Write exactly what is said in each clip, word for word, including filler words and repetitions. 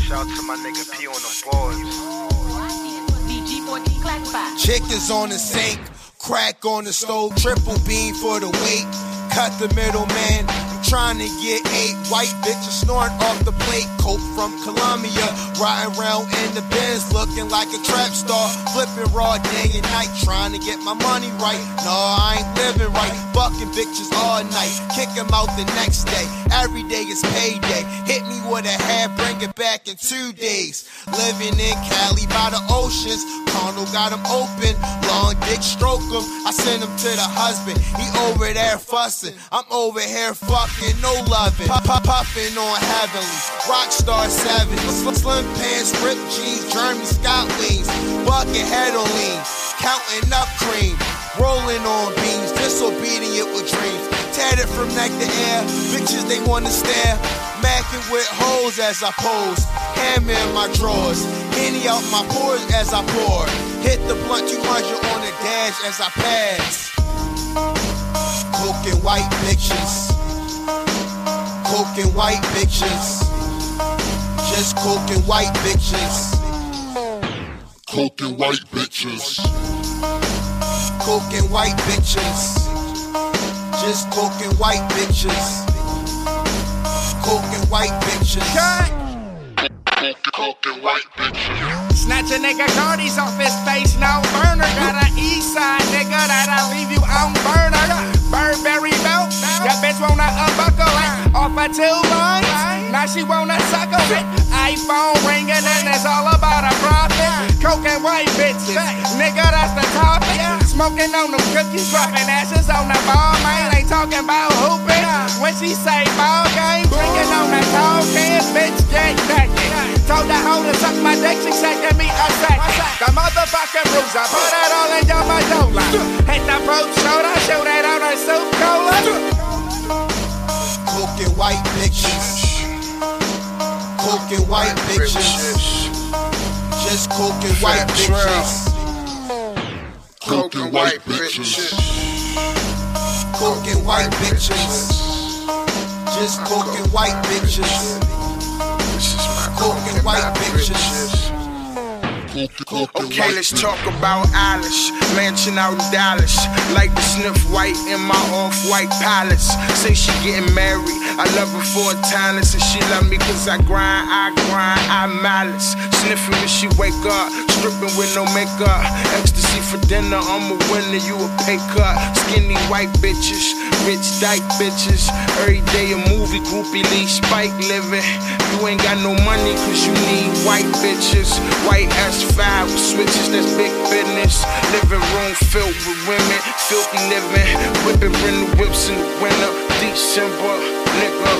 Shout out to my nigga P on the boards. Chickens on the sink, crack on the stove, triple beam for the weight. Cut the middleman, I'm trying to get eight white bitches snoring off the plate. Coke from Colombia, riding around in the Benz, looking like a trap star, flipping raw day and night, trying to get my money right. No, I ain't living right, fucking bitches all night, kick them out the next day. Every day is payday. Hit me with a hat, bring it back in two days. Living in Cali by the oceans, condo got him open, long dick stroke him. I send him to the husband, he over there fussing, I'm over here fucking no loving. Puff, puff, puffing on heavenly, rockstar seventies, slim pants, ripped jeans, Jeremy Scott wings, bucket head on lean, counting up cream, rolling on beans, disobedient with dreams, tatted from neck to air, bitches they wanna stare, macking with hoes as I pose, hammer in my drawers, Henny out my pores as I pour, hit the blunt two hundred on the dash as I pass. Coke and white bitches, coke and white bitches, just coke and white bitches, coke and white bitches, coke and white bitches, just coke and white bitches, coke and white bitches, coke and white bitches. Snatch a nigga Cardi's off his face, no burner. Got an east side nigga that'll leave you on burner. Burberry belt, that bitch wanna unbuckle it. Off her two lines, now she wanna suckle it. iPhone ringing and it's all about a profit. Coke and white bitches, nigga that's the topic. Smoking on them cookies, dropping ashes on the ball, man. Ain't talking about hooping. When she say ball game, drinking on the tall cans, bitch get naked. Told the hoe to suck my dick, she said give me a second. The motherfucking bruiser, put it all in your medulla. Hit the fruit shoulder, shoot it on her soup cola. Coke and white bitches, coke and white bitches, just coke and white bitches, Coke and white bitches, coke and white bitches, just coke and white bitches, coke and white bitches. Okay, let's talk about Alice. Mansion out in Dallas. Like to sniff white in my off-white palace. Say she getting married. I love her for her talents. And she love me cause I grind, I grind, I malice. Sniffing when she wake up. Stripping with no makeup. Ecstasy for dinner, I'm a winner, you a pay cut. Skinny white bitches, rich dyke bitches. Every day a movie, groupie leash, spike living. You ain't got no money cause you need white bitches. White S five with switches, that's big business. Living room filled with women, filthy living. Whipping rental whips in the winter, December, nigga.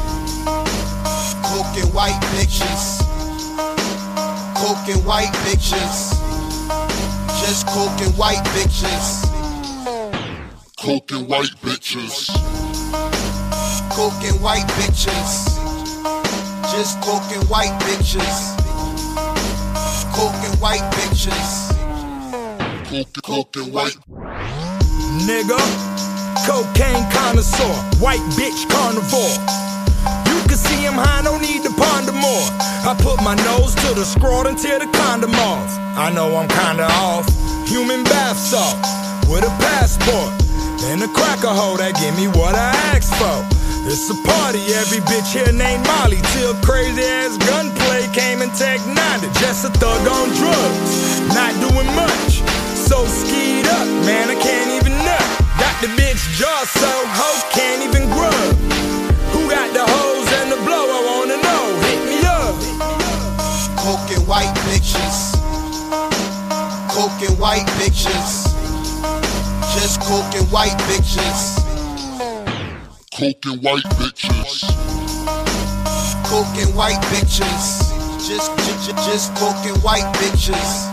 Coke and white bitches, coke and white bitches, just coke and white bitches, coke and white bitches, coke and white bitches, just coke and white bitches, coke and white bitches, coke, coke and white. Nigga, cocaine connoisseur, white bitch carnivore. You can see him high, no need to ponder more. I put my nose to the scrotum, tear the condom off. I know I'm kinda off. Human bath salt with a passport and a cracker hole that give me what I asked for. It's a party, every bitch here named Molly. Till crazy ass gunplay came and tech ninety. Just a thug on drugs, not doing much. So skied up, man, I can't even nut. Got the bitch jaw so hoe can't even grub. Who got the hoes and the blow? I wanna know, hit me up. Coke and white bitches, coke and white bitches, just coke and white bitches, coke and white bitches, coke and white bitches, just, just, just coke and white bitches,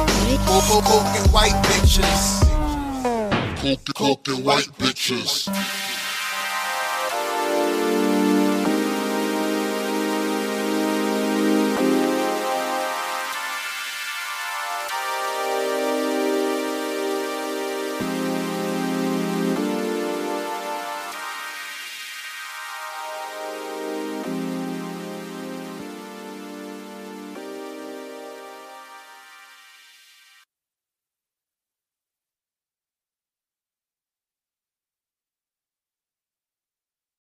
coke, coke and white bitches, coke, coke and white bitches.